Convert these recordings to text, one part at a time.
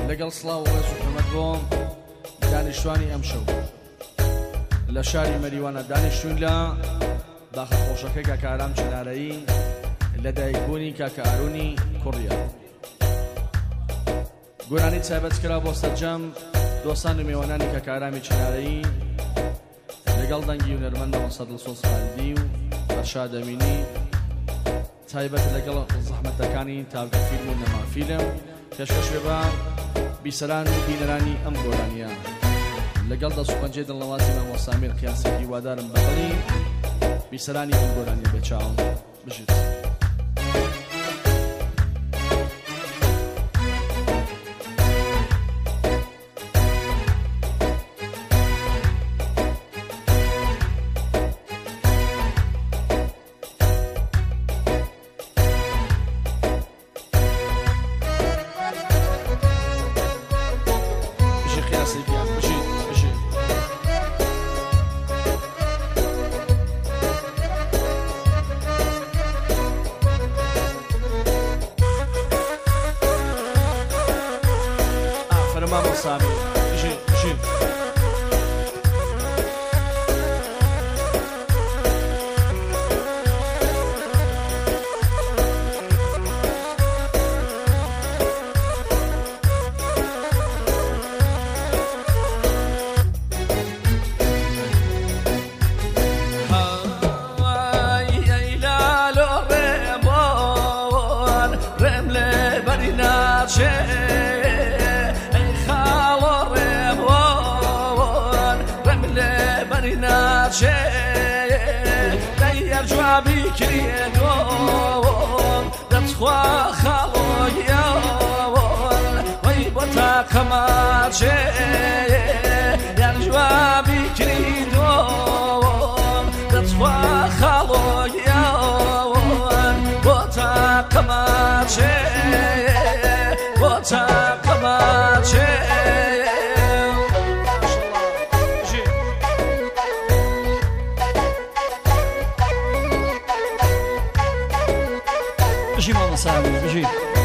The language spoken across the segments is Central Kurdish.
لەگەڵ سڵاو و ڕێز و حورمەت بۆ دانیشتوانی ئەم شەو لە شاری مەریوانە دانیشتوین لە باخە خۆشەکەی کاکە ئارام چنارەیی لە دایکبوونی کاکە ئارونی کوڕیە. گۆرانی تایبەتکرا بۆ سەرجەم دۆستان و میوانانی کاکە ئارامی چنارەیی لەگەڵ دەنگی هونەرمەندەوە سەدڵسۆز خالیدی و فەرشاد ئەمینی، تایبەت لەگەڵ زەحمەتەکانی تاوگە فیلم و نەمافیلم پێشکەش بێ بە بیسەران و بینەرانی ئەم گۆرانیە لەگەڵ دەست و پەنجەی دڵنەواتی مامۆ سامیر قیاسێکی وادارم بەدڵی بیسەرانی ئەم گۆرانیە بێچاوم بژیت. مامۆ سامیر بژی بژی دەیەر جوابی کرێنەوە دەتخوا خاڵۆیەوە وەی بۆ تاقەماچێ یان جوابی کردەوە دەتخوا خاڵۆیەوە بۆ تاقەماچێ بۆ تاقەماچێ بژی مامۆ سامیر بژی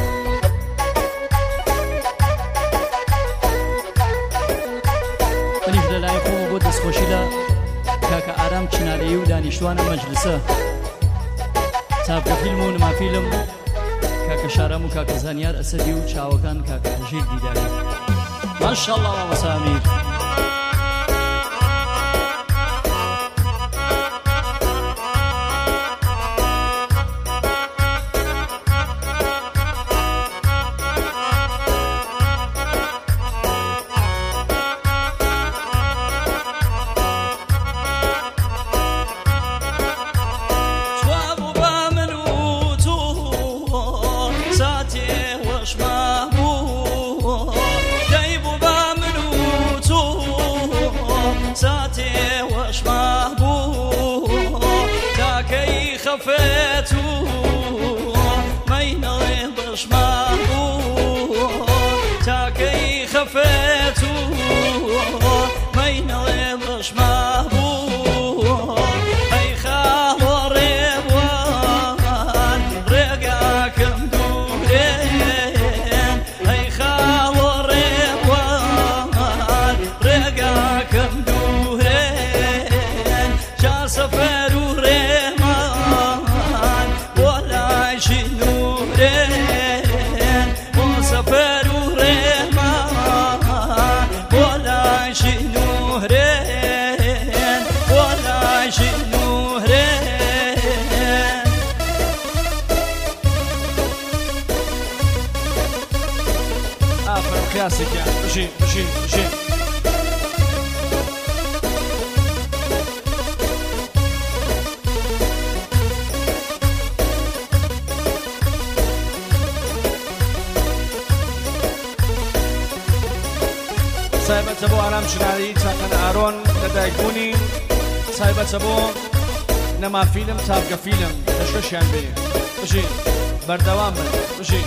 منیش لەلای خۆمە بۆ دەستخۆشی لە کاکە ئارام چنارەیی و دانیشتوانە مەجلسە تاپکە فیلم و نەمافیلم کاکە شارەم و کاکە زانیار ئەسەدی و چاوەکان کاکە هەژیر دیداری. ماشەڵڵا مامۆ سامیر. خفيتو مين بش مهبو تاكي خفيتو مين بش مهبو اي خاور ريبوان رقاكم دورين اي خاور ريبوان رقاكم دورين جا سفر كلاسيك يعني بجي بجي بجي سايبة أبو عرام شناري تاكن آرون لدايكوني سايبة أبو نما فيلم تابقى فيلم تشكش يعني بي بجي بردوام بجي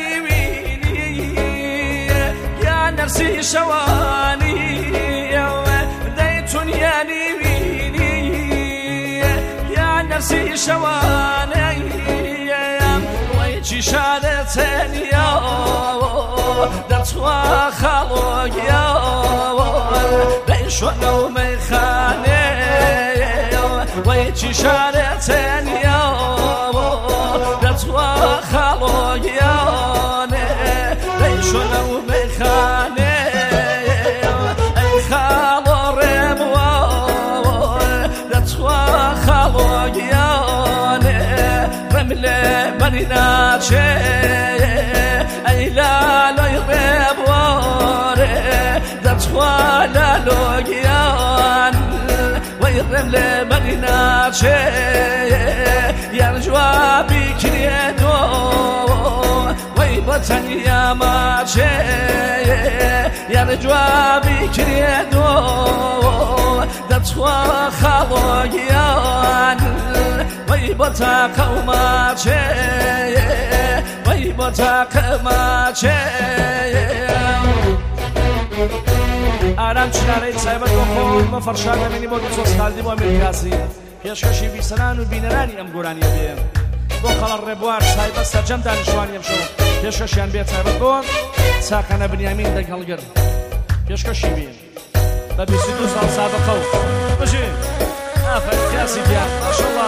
شواني بەرسی شەوانەیەم وەی چی شارەتێنیە دەچوە خەڵۆگیەوە دەی شوێنە و مەیخانەیە وەی چی شارەتێنیە دەچوە خەڵۆگیانێ دەی شوێنە و مەیخانەیە ئەی خاڵۆ ڕێبووە دەچوە خەڵۆگیانێ ڕێم لێ بەری ناچێ ئەی لالۆی ڕێبووە دەچوە لالۆگیان وەی ڕێم لێ بەری ناچێ یان جوابی کرێتەوە وەی بۆ تەنیا ماچێ یان جوابی کرێتەوە دەچوە خەڵۆگیان وەی بۆ تاقە و ماچێ وەی بۆ تاقە ماچێ ئارام چنارەی تایبەت بۆ خۆن بە فەرشاد ئەمینی بۆ دووسۆز خالدی بۆ ئەمیرکاسی پێشکەشی بیسەران و بینەرانی ئەم گۆرانیە بێ بۆ خەڵەر ڕێبوار تایبەت سەرجەم دانیشتوانی ئەم شەو پێشکەشیان بێ تایبەت بۆ چاقەنە بنیامین دەنگهەڵگر پێشکەشی بین بە 22 ساڵ سابقە و بژین ئافرین کاسی دیار ماشەڵڵا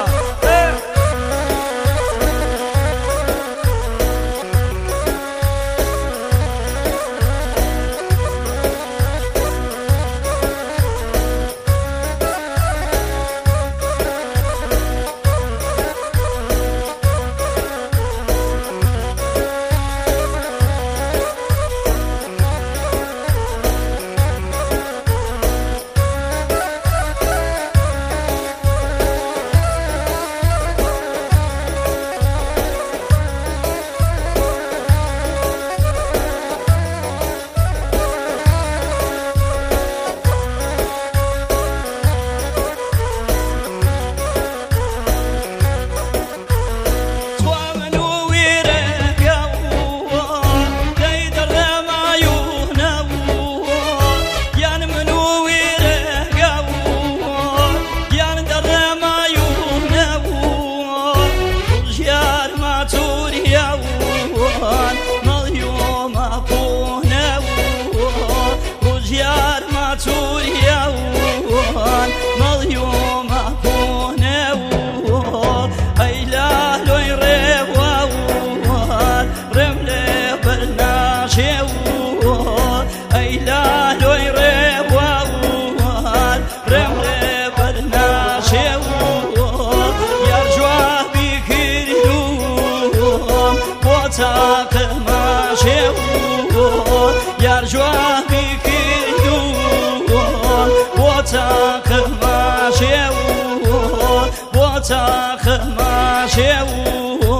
یار جوابی کردووە بۆ تاقە ماشێوە بۆ تاقە ماشێوە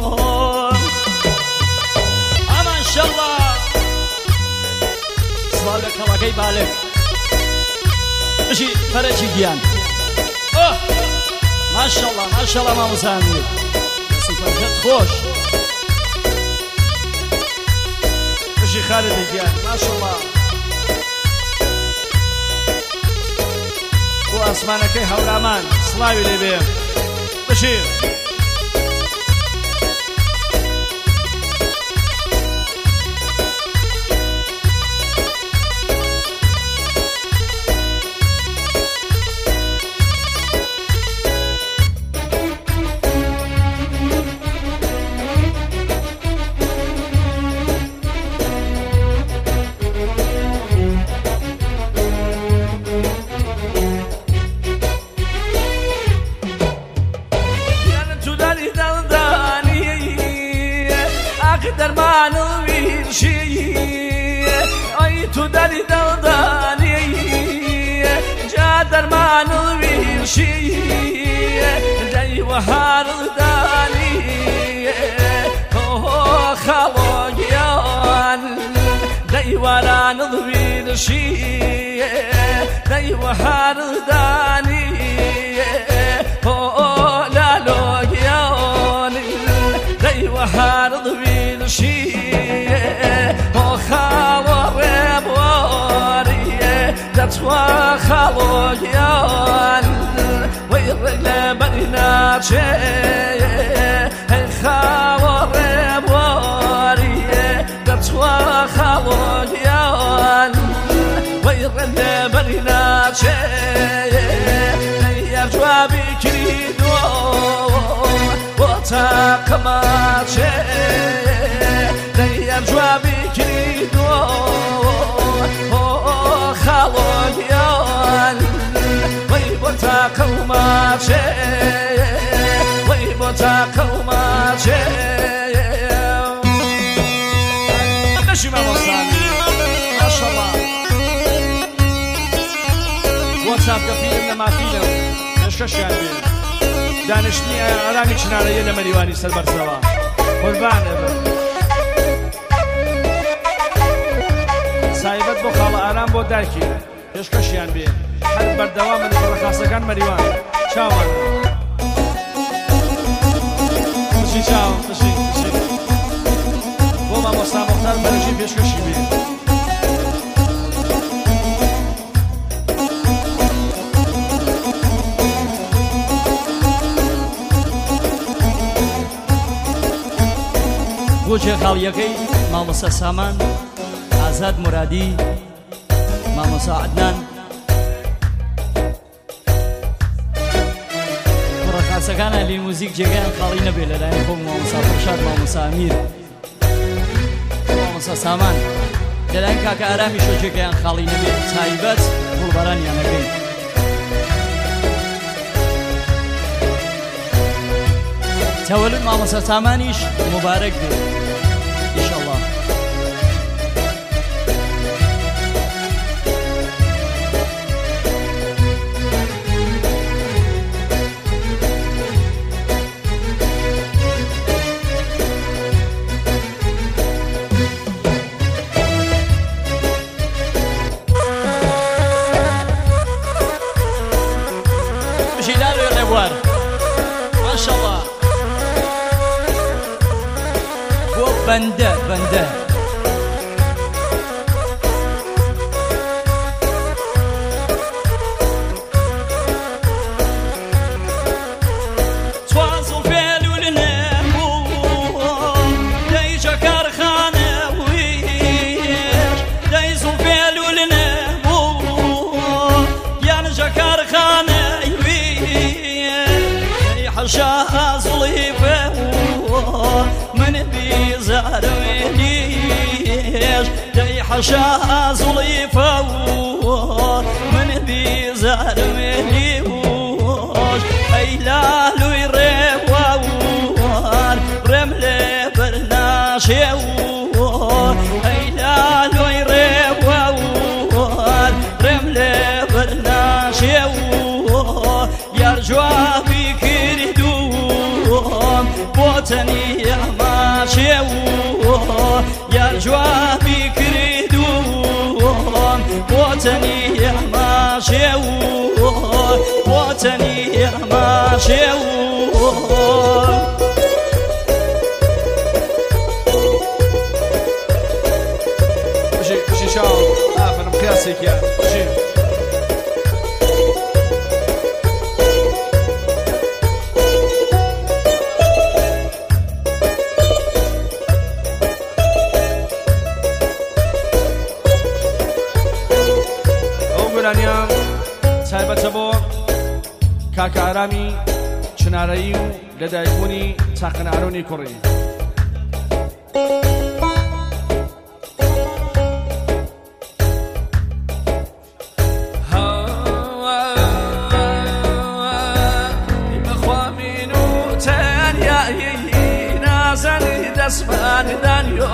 ئەمانشەڵڵا سوال لە کەڵەکەی بالێک بژی پەرەکی گیان ماشەڵڵا ماشەڵڵا مامۆسانی سوپەرجەت خۆش خالد الجان ما شاء الله واسمانك هولامان صلاوي لي بيه بشير درمان ویرشی ای تو دلی دلدانی جا درمان ویرشی دی و هر دانی خلاقیان دی وران ویرشی دی و هر دانی لالوگیان دی و هر شیه با خاور باریه دتوا خالویان وی رجل بریناچه خواره باریه در تو خوالیان ویرن بریناچه یه جوابی کردو و تاقماچه یه جوابی کردو خوالیان وی بوتا قوماچه وی بوتا قوماچه بشی مامۆستانی ماشاءالله واتساپ کەفیلم لە مافیلم پێشکەشیان بێ دانیشتنی ئارامی چنارەیە لە مەریوانی سەربەرزەوە قوربانە بن سایبەت بۆ خاڵە ئارام بۆ دایکی پێشکەشیان بێ هەر بەردەوامە لە ڕەخاسەکان مەریوان چاوان بچی چاو بچی بۆ مامۆستا مۆختار بەرەژی پێشکەشی بێ بۆ جێخاڵیەکەی مامۆستا سامان ئازاد مرادی مامۆستا عەدنان ڕەخاسەکانە لیموزیک جێگەیان خاڵی نەبێ لەلایەن خۆم مامۆستا فەرشاد مامۆستا ئەمیر مامۆستا سامان لەلایەن کاکە ئارامی شۆ جێگەیان خاڵی نەبێ تایبەت گوڵبەرانیانەکەی تەوەلد مامۆستا سامانیش مبارەک بێ ئینشەڵڵا ماشاءالله بۆ بەندە تواز و فێلول نەبوو دەیجە کارخانە ویش دەیز و فێلول نەبوو یانجە کارخانەی ویش حەشا زوڵیفە من بيزار ويليش داي حشا زليفة من بيزار ويليش اي لالو يريوار رملة برناشي اي لالو يريوار رملة برناشي يرجوا بكردوم بوتني ماشيو يا جوابي كريدوم وطني يا ماشيو وطني يا ماشيو بشي شاو أنا مقياسك يا بشي تایبەتە بۆ کاکە ئارامی چنارەیی و لەدایکبوونی چاقن ئارۆنی کوڕی بەخوامین و تەنیایی نازەنی دەستمانیدانیۆ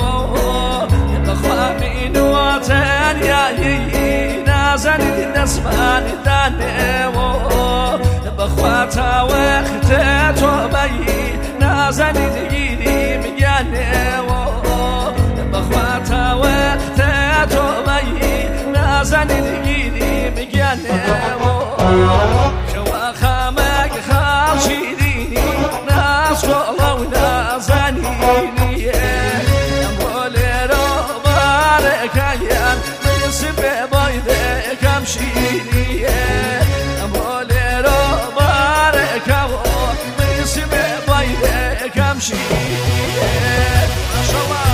بەخوامین و تەنیایی نازنی دەستمانی دانێوە بەخواتە وەختە تۆ بەیی نازنی دیگیری میگیانێوە بەخواتە وەختە تۆ بەیی نازنی دیگیری میگیانێوە کەوا خامەک خاڵشیرینی ناسکۆڵە و نازانینیە ئەمڕۆ لێرە بارەکەیان سبێ بایدێ کەم شیرینیە ئەمڕۆ لێرە بارەکە ما شاء الله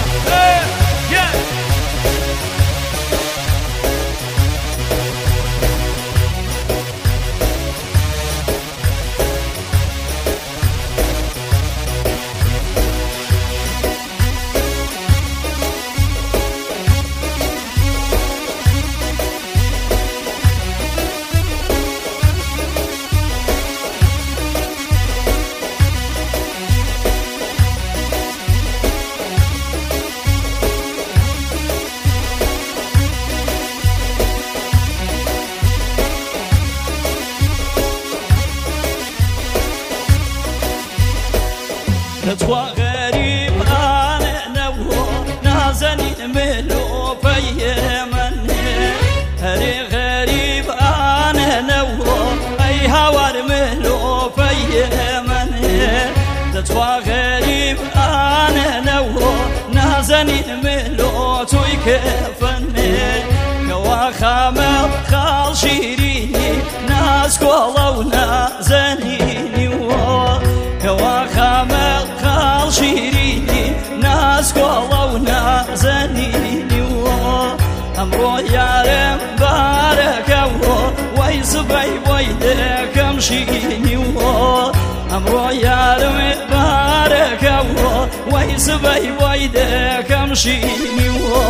توا غريب أنا نو نازني ملو في من هري غريب أنا نو أي هوار ملو في من توا غريب أنا نو نازني ملو توي كفني كوا خامل خال شيريني ناس كولو نازنيني كوا خامل خال شيريني ناس كولو نازنيني أمرو يارم بارك ويسبي ويدك امشيني أمرو يارم بارك ويسبي ويدك امشيني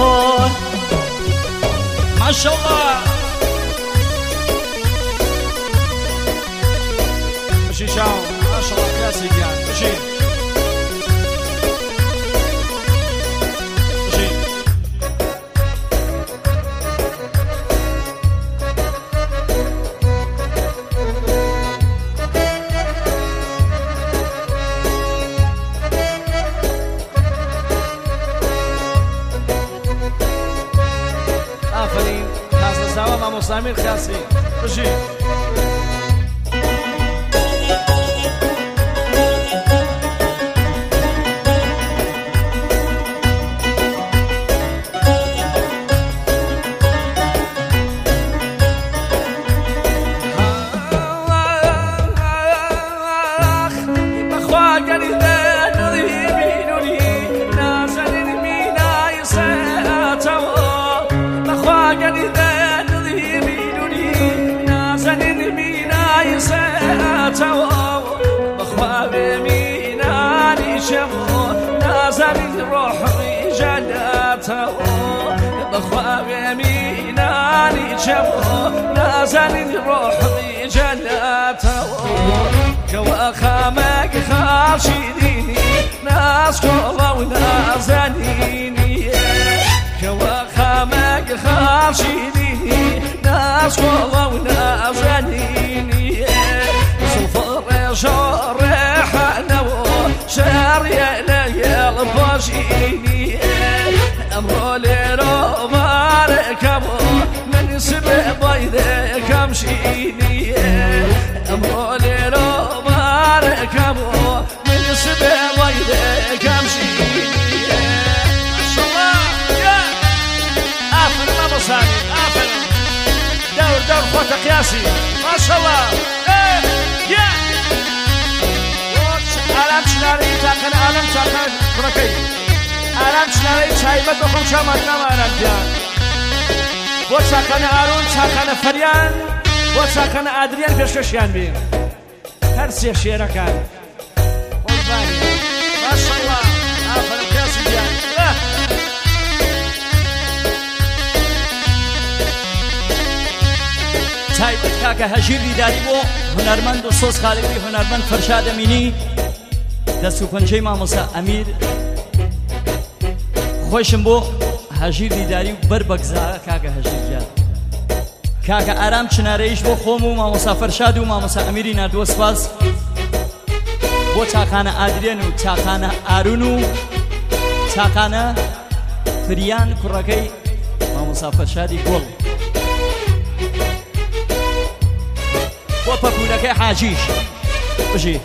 ما شاء الله مشي شاو ما شاء الله كلاسيك يعني مشي آفرین نازنزاوە مامۆستامیر خاسی بژی بخوابي ميناني شمو نازل روحي جناته بخوابي ميناني شمو نازل روحي جناته كوا خامك خاشديني ناس كولو نازنيني كوا خامك خاشديني ناس كولو نازنيني شرحنا وشاري ليال باشيني أمرو ليرو باركبو من سبب بيدك امشيني أمرو ليرو باركبو من سبب بيدك امشيني ما شاء الله يا آفر ما بصاني آفر دور خوتك قياسي ما شاء الله يا عالم شناری تاکن عالم تاکن برکی عالم شناری چایبت بخون شامات نمارم جان با تاکن آرون تاکن فریان با تاکن آدریان پیشکشیان بیم هر سی شیره کن قربانی ماشاءالله آفرین کسی جان تایبەت کاکە هەژیری داری بۆ هونەرمەند و سۆز خاڵقی هونەرمەند فەرشاد ئەمینی دەست و پەنجەی مامۆستا ئەمیر خۆشم بۆ هەژیری داری و بەر بەگزارە کاکە هەژیرجان کاکە ئارام چنارەیش بۆ خۆم و مامۆستا فەرشاد و مامۆستا ئەمیری نردووە سپاس بۆ چاکانە ئادرێن و چاکانە ئارون و چاکانە فریان کوڕەکەی مامۆستا فەرشادی گۆڵ بۆ پەکوونەکەی حاجیش بژی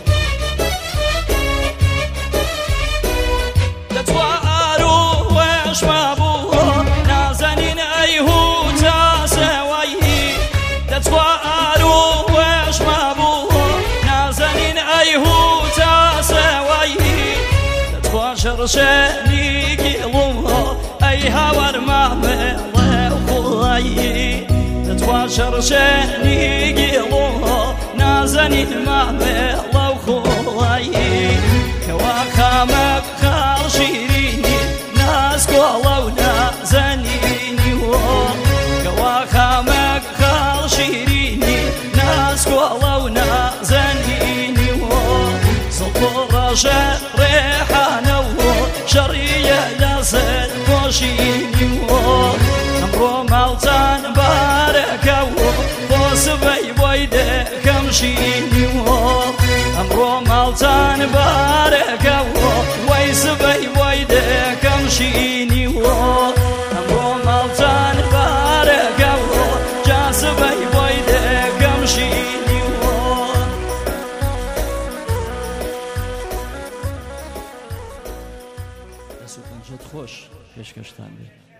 دەتوە ئاروێش مابوو نازەنین ئەیهوو تاسەوەی دەتوە ئاروێش مابوو نازەنین ئەیهوو تاسەوەی شرشني قلوها أي هور مامي وخلاي تتوا شرشني قلوها نازني مامي وخلاي كواخامك خالشيريني ناس قولوا نازنيني كواخامك خالشيريني ناس قولوا نازنيني سطور ريحانه شرية لازل وشيني أمرو مالتان باركه وصبي بويده كمشيني أمرو مالتان باركه ويصبي بويده كمشيني أمرو مالتان باركه جاسبي بويده كمشيني خوش پێشکەشتان بێ